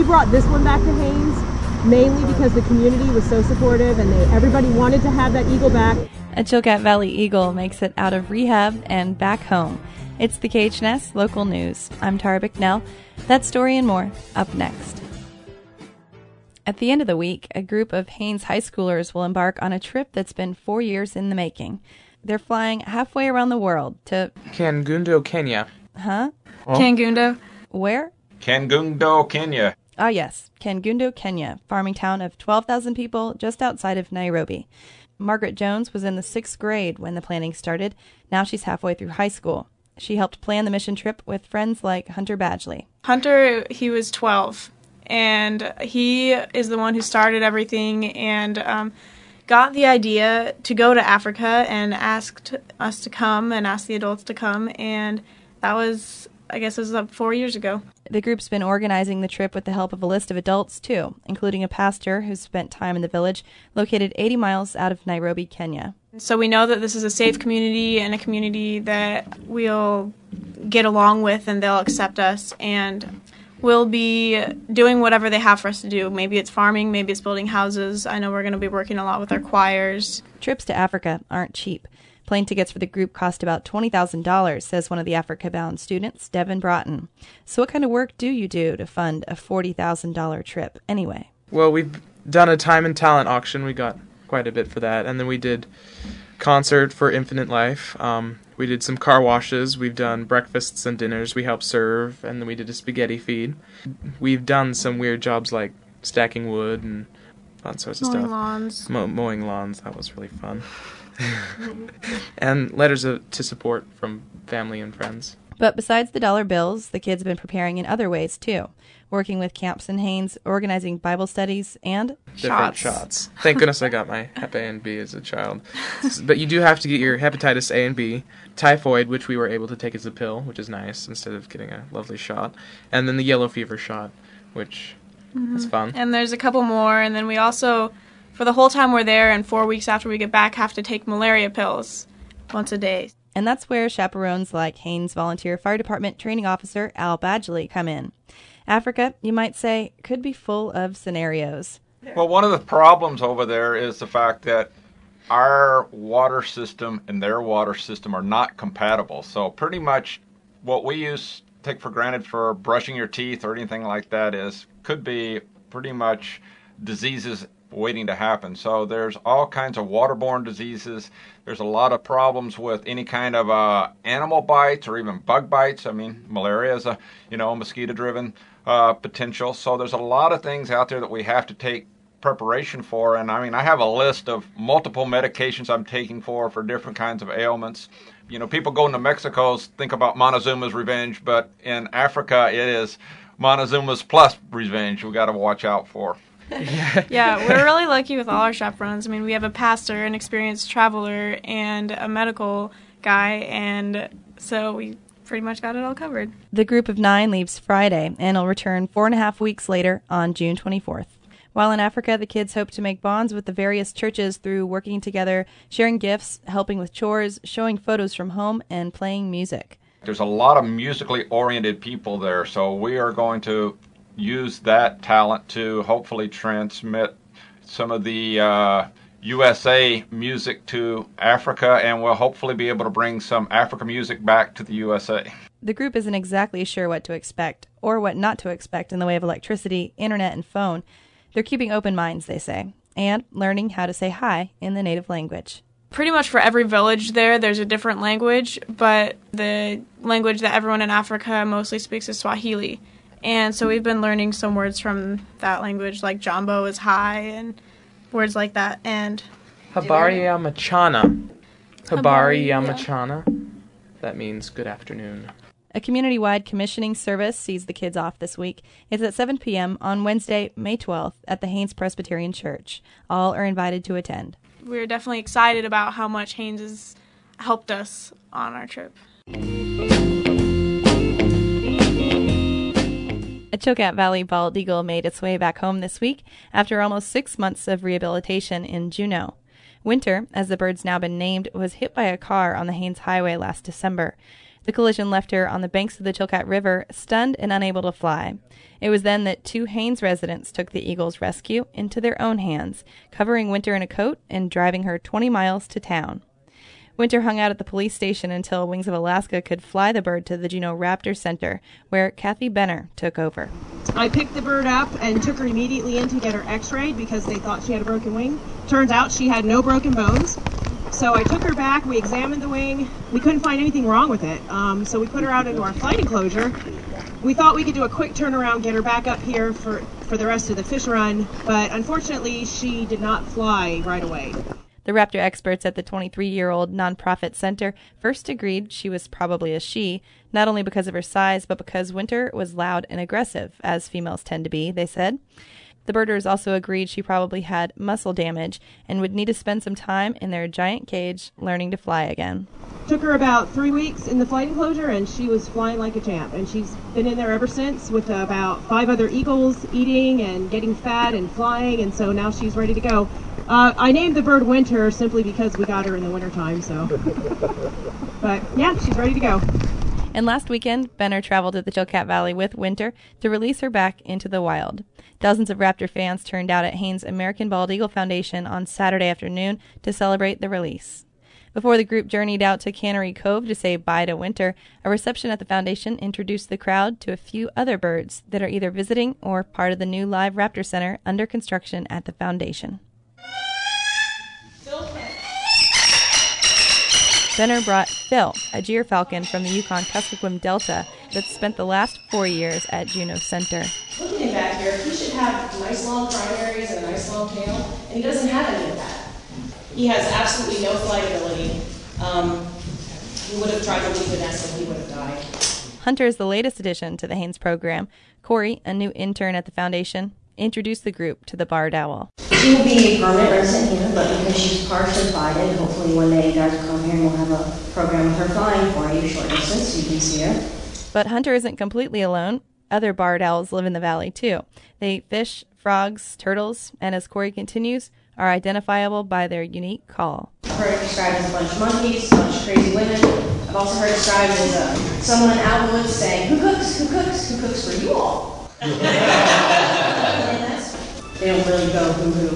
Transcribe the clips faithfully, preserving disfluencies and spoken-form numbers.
brought this one back to Haines mainly because the community was so supportive and they, everybody wanted to have that eagle back. A Chilkat Valley eagle makes it out of rehab and back home. It's the K H N S Local News. I'm Tara Bicknell. That story and more up next. At the end of the week, a group of Haines high schoolers will embark on a trip that's been four years in the making. They're flying halfway around the world to... Kangundo, Kenya. Huh? Oh. Kangundo. Where? Kangundo, Kenya. Ah, yes. Kangundo, Kenya, farming town of twelve thousand people just outside of Nairobi. Margaret Jones was in the sixth grade when the planning started. Now she's halfway through high school. She helped plan the mission trip with friends like Hunter Badgley. Hunter, he was twelve, and he is the one who started everything and um, got the idea to go to Africa and asked us to come and asked the adults to come, and that was, I guess it was uh, four years ago. The group's been organizing the trip with the help of a list of adults, too, including a pastor who's spent time in the village located eighty miles out of Nairobi, Kenya. So we know that this is a safe community and a community that we'll get along with and they'll accept us, and we'll be doing whatever they have for us to do. Maybe it's farming, maybe it's building houses. I know we're going to be working a lot with our choirs. Trips to Africa aren't cheap. Plane tickets for the group cost about twenty thousand dollars, says one of the Africa-bound students, Devin Broughton. So what kind of work do you do to fund a forty thousand dollars trip anyway? Well, we've done a time and talent auction. We got quite a bit for that. And then we did concert for Infinite Life. Um, we did some car washes. We've done breakfasts and dinners. We helped serve. And then we did a spaghetti feed. We've done some weird jobs like stacking wood and fun sorts of mowing stuff. Lawns. Mo- mowing lawns. That was really fun. And letters of, to support from family and friends. But besides the dollar bills, the kids have been preparing in other ways, too. Working with camps in Haines, organizing Bible studies, and... Different shots. shots. Thank goodness I got my Hep A and B as a child. But you do have to get your hepatitis A and B, typhoid, which we were able to take as a pill, which is nice, instead of getting a lovely shot, and then the yellow fever shot, which mm-hmm. is fun. And there's a couple more, and then we also, for the whole time we're there and four weeks after we get back, have to take malaria pills once a day. And that's where chaperones like Haines Volunteer Fire Department Training Officer Al Badgley come in. Africa, you might say, could be full of scenarios. Well, one of the problems over there is the fact that our water system and their water system are not compatible. So pretty much what we use, take for granted for brushing your teeth or anything like that is, could be pretty much diseases waiting to happen. So there's all kinds of waterborne diseases. There's a lot of problems with any kind of uh, animal bites or even bug bites. I mean, malaria is a, you know, mosquito-driven uh, potential. So there's a lot of things out there that we have to take preparation for. And I mean, I have a list of multiple medications I'm taking for, for different kinds of ailments. You know, people going to Mexico think about Montezuma's revenge, but in Africa it is Montezuma's plus revenge we got to watch out for. Yeah. yeah, we're really lucky with all our chaperones. I mean, we have a pastor, an experienced traveler, and a medical guy, and so we pretty much got it all covered. The group of nine leaves Friday and will return four and a half weeks later on June twenty-fourth. While in Africa, the kids hope to make bonds with the various churches through working together, sharing gifts, helping with chores, showing photos from home, and playing music. There's a lot of musically oriented people there, so we are going to use that talent to hopefully transmit some of the uh, U S A music to Africa, and we'll hopefully be able to bring some Africa music back to the U S A. The group isn't exactly sure what to expect or what not to expect in the way of electricity, internet, and phone. They're keeping open minds, they say, and learning how to say hi in the native language. Pretty much for every village there, there's a different language, but the language that everyone in Africa mostly speaks is Swahili. And so we've been learning some words from that language, like Jambo is hi, and words like that. And Habari ya mchana. Habari ya mchana. That means good afternoon. A community-wide commissioning service sees the kids off this week. It's at seven p.m. on Wednesday, May twelfth, at the Haines Presbyterian Church. All are invited to attend. We're definitely excited about how much Haines has helped us on our trip. A Chilkat Valley bald eagle made its way back home this week after almost six months of rehabilitation in Juneau. Winter, as the bird's now been named, was hit by a car on the Haines Highway last December. The collision left her on the banks of the Chilkat River, stunned and unable to fly. It was then that two Haines residents took the eagle's rescue into their own hands, covering Winter in a coat and driving her twenty miles to town. Winter hung out at the police station until Wings of Alaska could fly the bird to the Juneau Raptor Center, where Kathy Benner took over. I picked the bird up and took her immediately in to get her x-rayed because they thought she had a broken wing. Turns out she had no broken bones. So I took her back, we examined the wing. We couldn't find anything wrong with it. Um, so we put her out into our flight enclosure. We thought we could do a quick turnaround, get her back up here for, for the rest of the fish run, but unfortunately she did not fly right away. The raptor experts at the twenty-three-year-old nonprofit center first agreed she was probably a she, not only because of her size, but because Winter was loud and aggressive, as females tend to be, they said. The birders also agreed she probably had muscle damage and would need to spend some time in their giant cage learning to fly again. Took her about three weeks in the flight enclosure and she was flying like a champ. And she's been in there ever since with about five other eagles eating and getting fat and flying. And so now she's ready to go. Uh, I named the bird Winter simply because we got her in the wintertime, so. But yeah, she's ready to go. And last weekend, Benner traveled to the Chilkat Valley with Winter to release her back into the wild. Dozens of raptor fans turned out at Haines American Bald Eagle Foundation on Saturday afternoon to celebrate the release. Before the group journeyed out to Cannery Cove to say bye to Winter, a reception at the foundation introduced the crowd to a few other birds that are either visiting or part of the new live raptor center under construction at the foundation. Benner brought Phil, a gyrfalcon from the Yukon-Kuskokwim Delta that spent the last four years at Juneau Center. Looking back here, he should have nice long primaries and a nice long tail, and he doesn't have any of that. He has absolutely no flight ability. Um, he would have tried to leave the nest and he would have died. Hunter is the latest addition to the Haines program. Corey, a new intern at the foundation, introduced the group to the barred owl. She will be a permanent resident here, but because she's partially sighted, hopefully one day you guys will come here and we'll have a program with her flying for you, short distance, so you can see her. But Hunter isn't completely alone. Other barred owls live in the valley, too. They eat fish, frogs, turtles, and as Corey continues, are identifiable by their unique call. I've heard it described as a bunch of monkeys, a bunch of crazy women. I've also heard it described as uh, someone out in the woods saying, who cooks, who cooks, who cooks for you all? They don't really go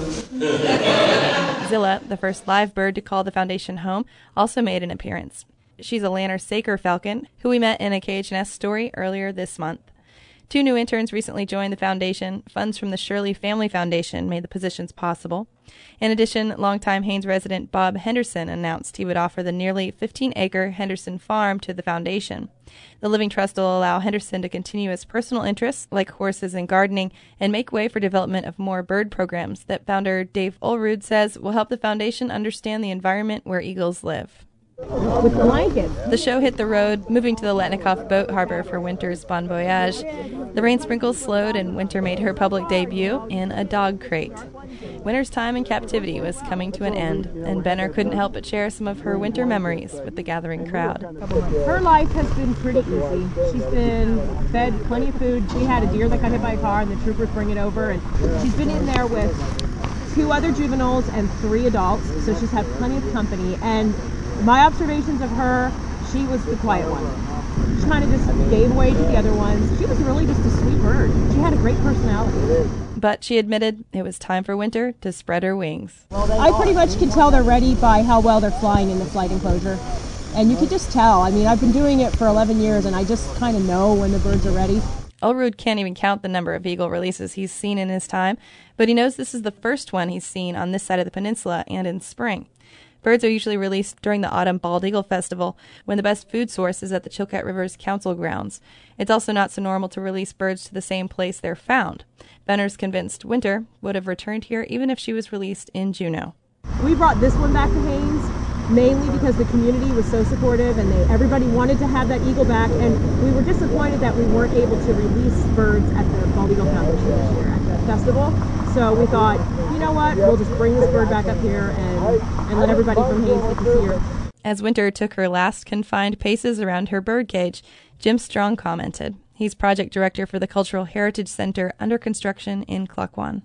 hoo-hoo. Zilla, the first live bird to call the foundation home, also made an appearance. She's a Lanner Saker falcon, who we met in a Cage Nest story earlier this month. Two new interns recently joined the foundation. Funds from the Shirley Family Foundation made the positions possible. In addition, longtime Haines resident Bob Henderson announced he would offer the nearly fifteen-acre Henderson farm to the foundation. The Living Trust will allow Henderson to continue his personal interests, like horses and gardening, and make way for development of more bird programs that founder Dave Olrud says will help the foundation understand the environment where eagles live. With blankets. The show hit the road, moving to the Letnikoff Boat Harbor for Winter's Bon Voyage. The rain sprinkles slowed, and Winter made her public debut in a dog crate. Winter's time in captivity was coming to an end, and Benner couldn't help but share some of her winter memories with the gathering crowd. Her life has been pretty easy. She's been fed plenty of food. We had a deer that got hit by a car, and the troopers bring it over, and she's been in there with two other juveniles and three adults, so she's had plenty of company. And my observations of her, she was the quiet one. She kind of just gave way to the other ones. She was really just a sweet bird. She had a great personality. But she admitted it was time for Winter to spread her wings. I pretty much can tell they're ready by how well they're flying in the flight enclosure. And you can just tell. I mean, I've been doing it for eleven years, and I just kind of know when the birds are ready. Olrud can't even count the number of eagle releases he's seen in his time, but he knows this is the first one he's seen on this side of the peninsula and in spring. Birds are usually released during the Autumn Bald Eagle Festival, when the best food source is at the Chilkat River's council grounds. It's also not so normal to release birds to the same place they're found. Benner's convinced Winter would have returned here even if she was released in Juneau. We brought this one back to Haines mainly because the community was so supportive and they, everybody wanted to have that eagle back, and we were disappointed that we weren't able to release birds at the Bald Eagle Foundation this year at the festival. So we thought, you know what, we'll just bring this bird back up here and, and let everybody from Haines get to see her. As Winter took her last confined paces around her birdcage, Jim Strong commented. He's project director for the Cultural Heritage Center under construction in Klukwan.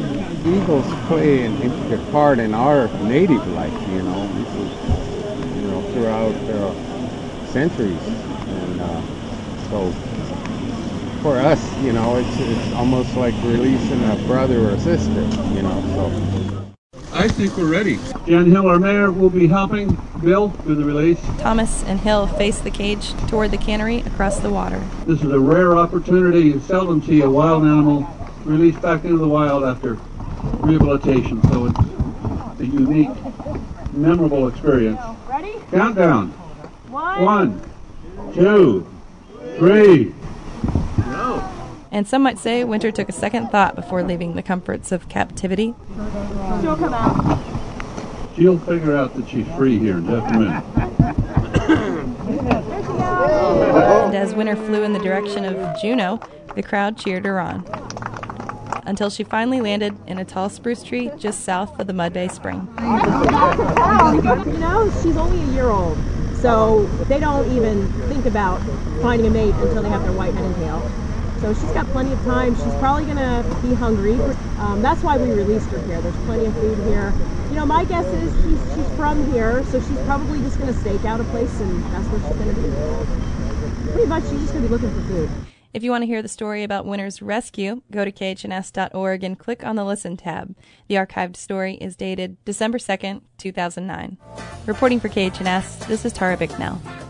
Eagles play an intricate part in our native life, you know. This is, you know, throughout uh, centuries. And uh, so for us, you know, it's, it's almost like releasing a brother or a sister, you know, so. I think we're ready. Jan Hill, our mayor, will be helping Bill with the release. Thomas and Hill face the cage toward the cannery across the water. This is a rare opportunity. You seldom see a wild animal released back into the wild after rehabilitation, so it's a unique, memorable experience. Ready? Countdown. One. One, two, three. Go. And some might say Winter took a second thought before leaving the comforts of captivity. She'll come out. She'll figure out that she's free here in just a minute. And as Winter flew in the direction of Juneau, the crowd cheered her on. Until she finally landed in a tall spruce tree just south of the Mud Bay Spring. You know, she's only a year old, so they don't even think about finding a mate until they have their white head and tail. So she's got plenty of time. She's probably going to be hungry. Um, that's why we released her here. There's plenty of food here. You know, my guess is she's, she's from here, so she's probably just going to stake out a place, and that's where she's going to be. Pretty much, she's just going to be looking for food. If you want to hear the story about Winter's rescue, go to K H N S dot org and click on the Listen tab. The archived story is dated December second, two thousand nine. Reporting for K H N S, this is Tara Bicknell.